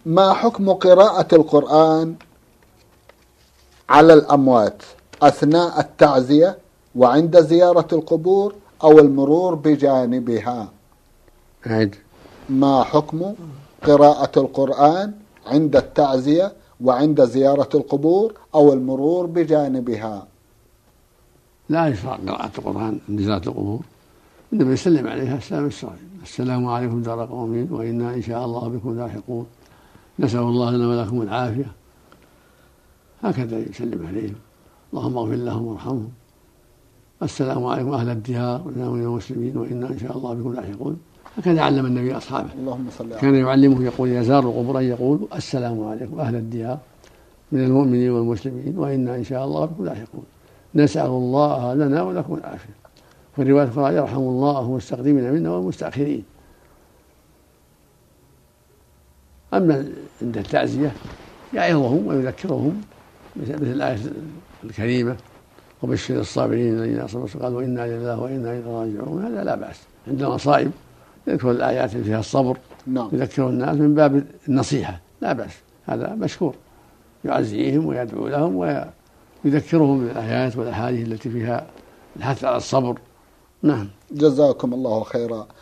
ما حكم قراءة القرآن على الأموات أثناء التعزية وعند زيارة القبور أو المرور بجانبها؟ ما حكم قراءة القرآن عند التعزية وعند زيارة القبور أو المرور بجانبها؟ لا يشرع قراءة القرآن عند زيارة القبور، النبي يسلم عليها السلام الشرعي: السلام عليكم دار قوم وإنا إن شاء الله بكم لاحقون، نسأل الله لنا ولكم العافية. هكذا يسلم عليهم: اللهم اغفر لهم وارحمهم، السلام عليكم أهل الديار من المسلمين وإنا إن شاء الله بكم لاحقون. هكذا علم النبي أصحابه، كان يعلمه يقول: يزار القبور أن يقول: السلام عليكم أهل الديار من المؤمنين والمسلمين وإنا إن شاء الله بكم لاحقون، نسأل الله لنا ولكم العافية. في الرواية الأخرى: يرحم الله المستقدمين منا والمستأخرين. أما عند التعزية يعظهم ويذكرهم مثل الآية الكريمة: وبشر الصابرين الذين أصابوا قالوا إنا لله وإنا إليه راجعون. هذا لا بأس عند المصائب يذكر الآيات اللي فيها الصبر، يذكر الناس من باب النصيحة، لا بأس، هذا مشكور، يعزيهم ويدعو لهم ويذكرهم بالآيات والأحاديث التي فيها الحث على الصبر. نعم. جزاكم الله خيرا.